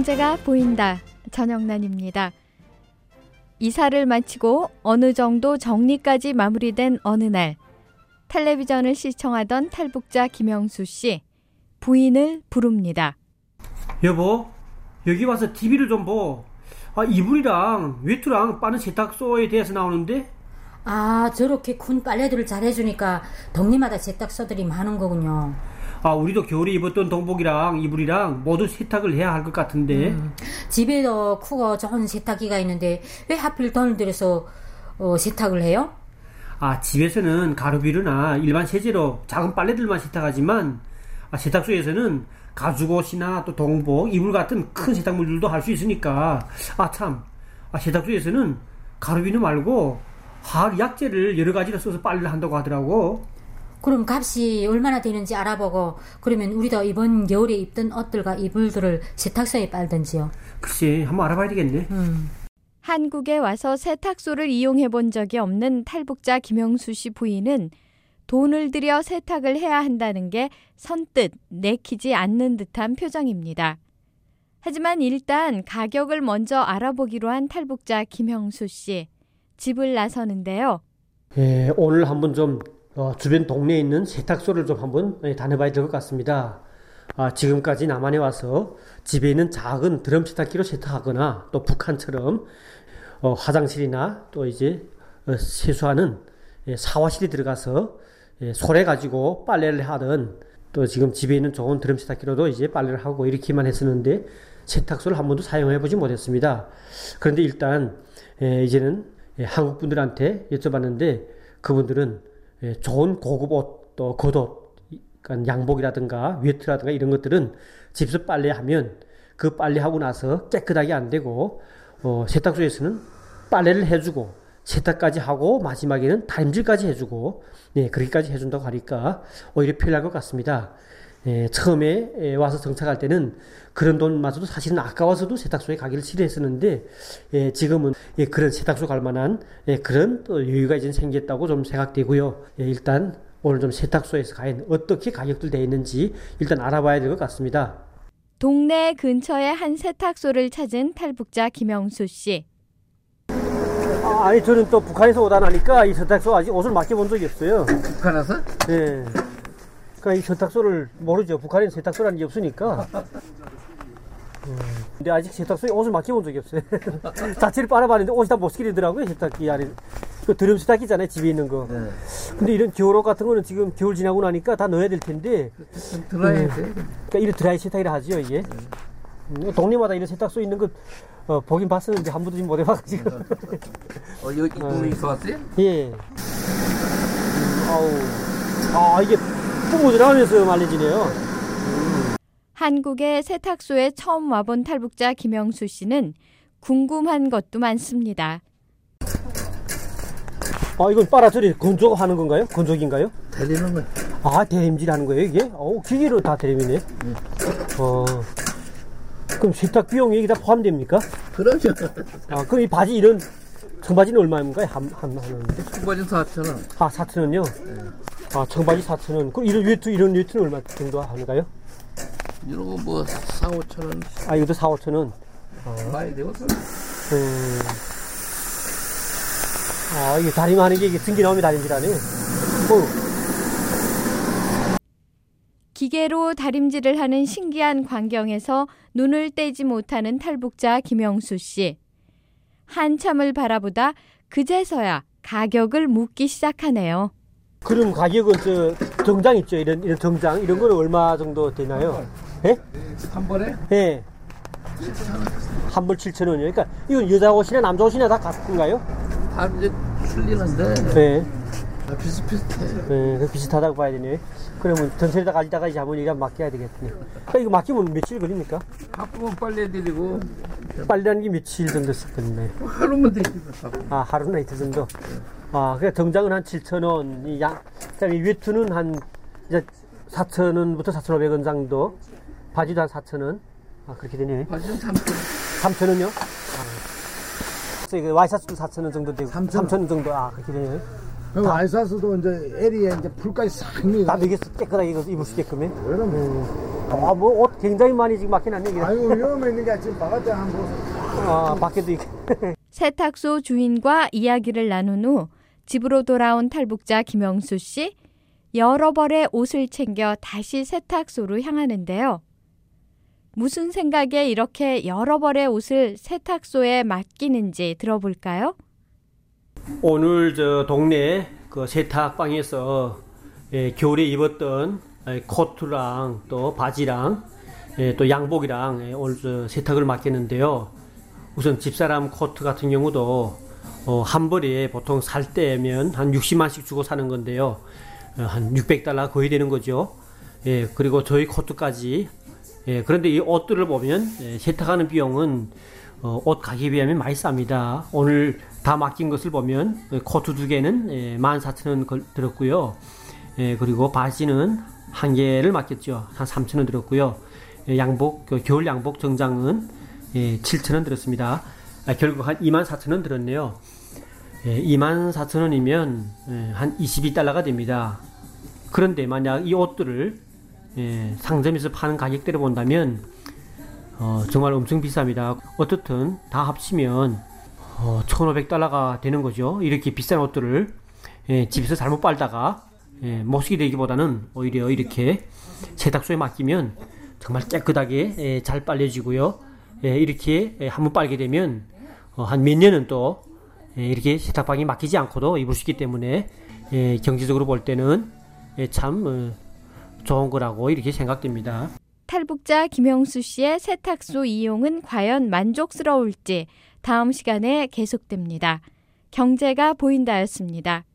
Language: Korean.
경제가 보인다. 전영란입니다. 이사를 마치고 어느 정도 정리까지 마무리된 어느 날, 텔레비전을 시청하던 탈북자 김영수 씨, 부인을 부릅니다. 여보, 여기 와서 TV를 좀 보. 이불이랑 외투랑 빠는 세탁소에 대해서 나오는데? 저렇게 큰 빨래들을 잘해주니까 동네마다 세탁소들이 많은 거군요. 우리도 겨울에 입었던 동복이랑 이불이랑 모두 세탁을 해야 할 것 같은데. 집에도 크고 좋은 세탁기가 있는데 왜 하필 돈을 들여서 세탁을 해요? 집에서는 가루비누나 일반 세제로 작은 빨래들만 세탁하지만 세탁소에서는 가죽옷이나 또 동복, 이불 같은 큰 세탁물들도 할 수 있으니까. 세탁소에서는 가루비누 말고 화학 약재를 여러 가지로 써서 빨래를 한다고 하더라고. 그럼 값이 얼마나 되는지 알아보고, 그러면 우리도 이번 겨울에 입던 옷들과 이불들을 세탁소에 빨든지요. 글쎄, 한번 알아봐야 되겠네. 한국에 와서 세탁소를 이용해 본 적이 없는 탈북자 김영수 씨 부인은 돈을 들여 세탁을 해야 한다는 게 선뜻 내키지 않는 듯한 표정입니다. 하지만 일단 가격을 먼저 알아보기로 한 탈북자 김영수 씨, 집을 나서는데요. 오늘 한번 좀 주변 동네에 있는 세탁소를 좀 한번 다녀봐야 될 것 같습니다. 지금까지 남한에 와서 집에 있는 작은 드럼 세탁기로 세탁하거나 또 북한처럼 화장실이나 또 이제 세수하는 샤워실에 들어가서 소래 가지고 빨래를 하든, 또 지금 집에 있는 좋은 드럼 세탁기로도 이제 빨래를 하고 이렇게만 했었는데 세탁소를 한 번도 사용해 보지 못했습니다. 그런데 일단 이제는 한국 분들한테 여쭤봤는데 그분들은 좋은 고급 옷, 또 겉옷, 그러니까 양복이라든가 외투라든가 이런 것들은 집에서 빨래하면 그 빨래하고 나서 깨끗하게 안 되고 세탁소에서는 빨래를 해주고 세탁까지 하고 마지막에는 다림질까지 해주고 그렇게까지 해준다고 하니까 오히려 편리할 것 같습니다. 처음에 와서 정착할 때는 그런 돈마저도 사실은 아까워서도 세탁소에 가기를 싫어했었는데 지금은 그런 세탁소 갈 만한 그런 또 여유가 이제 생겼다고 좀 생각되고요. 일단 오늘 좀 세탁소에서 과연 어떻게 가격들 되어 있는지 일단 알아봐야 될 것 같습니다. 동네 근처에 한 세탁소를 찾은 탈북자 김영수 씨. 저는 또 북한에서 오다 나니까 이 세탁소 아직 옷을 맡겨본 적이 없어요. 북한에서? 네. 그러니까 이 세탁소를 모르죠. 북한에는 세탁소라는 게 없으니까. 근데 아직 세탁소에 옷을 맡겨본 적이 없어요. 자체를 빨아봤는데 옷이 다 못 쓰게 되더라고요. 세탁기 안에. 그 드럼 세탁기잖아요. 집에 있는 거. 네. 근데 이런 겨울옷 같은 거는 지금 겨울 지나고 나니까 다 넣어야 될 텐데. 드라이 돼. 그러니까 이런 드라이 세탁이라 하죠, 이게. 동네마다 이런 세탁소 있는 거 보긴 봤었는데 한 번도 지금 못 해봐가지고. 여기 동네에서 왔어요? 예. 이게 뿜어지라면서 말려지네요. 한국의 세탁소에 처음 와본 탈북자 김영수 씨는 궁금한 것도 많습니다. 이건 빨아들이 건조하는 건가요? 건조기인가요? 데리는 거. 데림질 하는 거예요, 이게? 기계로 다 데림이네. 그럼 세탁 비용이 여기 다 포함됩니까? 그러죠. 그럼 이 바지 이런 청바지는 얼마인가요? 하는데? 청바지는 4,000원. 4,000원요? 네. 청바지 4,000원. 그럼 이런 외투는 얼마 정도 하는가요? 이런 거 뭐 4,000~5,000원. 이것도 4,000~5,000원. 많이 되었어. 이게 다림하는 게 이게 등기 나오면 다림질하네. 기계로 다림질을 하는 신기한 광경에서 눈을 떼지 못하는 탈북자 김영수 씨. 한참을 바라보다 그제서야 가격을 묻기 시작하네요. 그럼 가격은 정장 있죠? 이런 정장 이런 거는 얼마 정도 되나요? 예? 한 번에? 예. 한 벌 7,000원이요. 그러니까 이건 여자 옷이나 남자 옷이나 다 같은가요? 다 이제 틀리는데. 네. 비슷비슷해. 네, 비슷하다고 봐야 되네. 그러면 전설에다 가지다가 이제 한번 이거 맡겨야 되겠네. 이거 맡기면 며칠 걸립니까? 바쁘면 빨래드리고. 빨래하는 게 며칠 정도 걸리나요? 하루면 되지. 하루나 이틀 정도. 그러니까 정장은 한 7,000원, 그다음에 외투는 한 이제 4,000원부터 4,500원 정도, 바지도 한 4,000원. 그렇게 되네. 바지는 3,000원. 3,000원요? 와이셔츠도 4,000원 정도 되고, 3,000원 정도, 그렇게 되네. 와이셔츠도 이제 에리에 이제 풀까지 싹 다 되게 깨끗하게 입을 수 있게끔 해. 뭐 옷 굉장히 많이 지금 맡겨놨네. 이게. 아유, 위험했는가 지금 바깥에 한번 보세요. 밖에도 있고. 세탁소 주인과 이야기를 나눈 후 집으로 돌아온 탈북자 김영수 씨. 여러 벌의 옷을 챙겨 다시 세탁소로 향하는데요. 무슨 생각에 이렇게 여러 벌의 옷을 세탁소에 맡기는지 들어볼까요? 오늘 저 동네 그 세탁방에서 겨울에 입었던 코트랑 또 바지랑 또 양복이랑 오늘 저 세탁을 맡겼는데요. 우선 집사람 코트 같은 경우도 한 벌에 보통 살 때면 한 60만씩 주고 사는 건데요. 한 600달러 거의 되는 거죠. 그리고 저희 코트까지. 그런데 이 옷들을 보면 세탁하는 비용은 옷 가격에 비하면 많이 쌉니다. 오늘 다 맡긴 것을 보면 코트 2개는 14,000원 들었고요. 그리고 바지는 1개를 맡겼죠. 한 3,000원 들었고요. 양복, 겨울 양복 정장은 7,000원 들었습니다. 결국 한 24,000원 들었네요. 24,000원이면 한 22달러가 됩니다. 그런데 만약 이 옷들을 상점에서 파는 가격대로 본다면 정말 엄청 비쌉니다. 어떻든 다 합치면 1,500달러가 되는 거죠. 이렇게 비싼 옷들을 집에서 잘못 빨다가 못 쓰게 되기보다는 오히려 이렇게 세탁소에 맡기면 정말 깨끗하게 잘 빨려지고요. 이렇게 한번 빨게 되면 한 몇 년은 또 이렇게 세탁방에 맡기지 않고도 입을 수 있기 때문에 경제적으로 볼 때는 참 좋은 거라고 이렇게 생각됩니다. 탈북자 김영수 씨의 세탁소 이용은 과연 만족스러울지 다음 시간에 계속됩니다. 경제가 보인다였습니다.